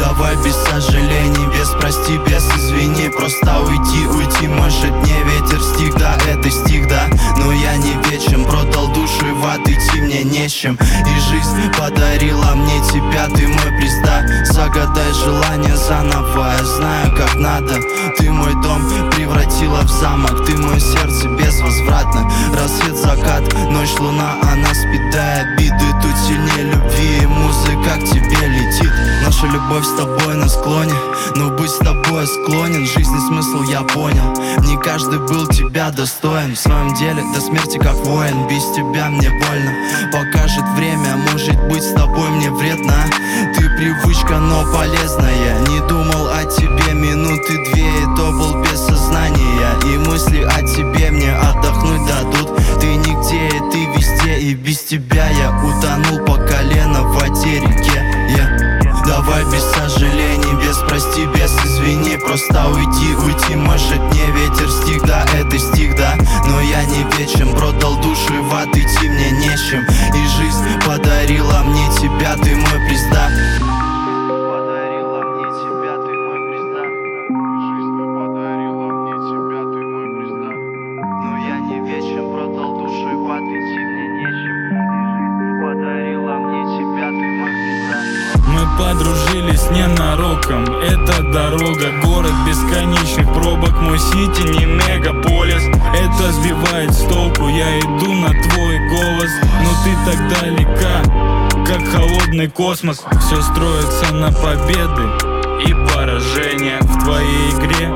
Давай без сожалений, без прости, без извини. Просто уйти, может не ветер стих, да, это стих, да. Но я не вечен, продал душу и в ад идти мне не с чем. И жизнь подарила мне тебя, ты мой приз, да. Загадай желание заново, я знаю как надо. Ты мой дом превратила в замок, ты мое сердце безвозвратно. Рассвет, закат, ночь, луна, она спит, да, обиды тут сильнее любви, и музыка к тебе летит. Наша любовь с тобой на склоне, но быть с тобой я склонен. Жизненный смысл я понял, не каждый был тебя достоин. В своем деле до смерти как воин, без тебя мне больно. Покажет время, может быть с тобой мне вредно. Ты привычка, но полезная. Не думал о тебе минуты две, и то был без сознания. И мысли о тебе мне отдохнуть дадут. Ты нигде, и ты везде, и без тебя я утонул по колено в воде реке. Давай без сожалений, без прости, без извини. Просто уйти, может не ветер стих, да, это стих, да. Но я не вечен, продал душу и в ад идти мне не с чем. И жизнь подарила мне тебя, ты мой приз, да. Подарила мне тебя, ты мой приз, да. Жизнь подарила мне тебя, ты мой приз, да. Но я не вечен, продал душу и в ад идти мне не с чем. И жизнь подарила мне тебя, ты мой приз, да. Мы подружились ненароком, это дорога, город бесконечных пробок. Мой сити не мегаполис, это сбивает с толку. Я иду на твой голос, но ты так далека, как холодный космос. Все строится на победы и поражения в твоей игре.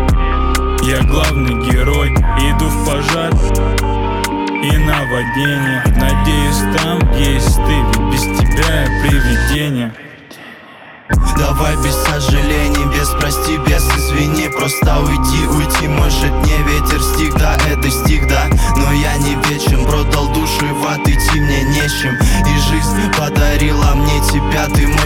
Я главный герой, иду в пожар и наводнение. Надеюсь, там есть ты, ведь без тебя я привидение. Давай без сожалений, без прости, без извини. Просто уйти, может не ветер стих, да, это стих, да. Но я не вечен, продал душу и в ад идти мне не с чем. И жизнь подарила мне тебя, ты мой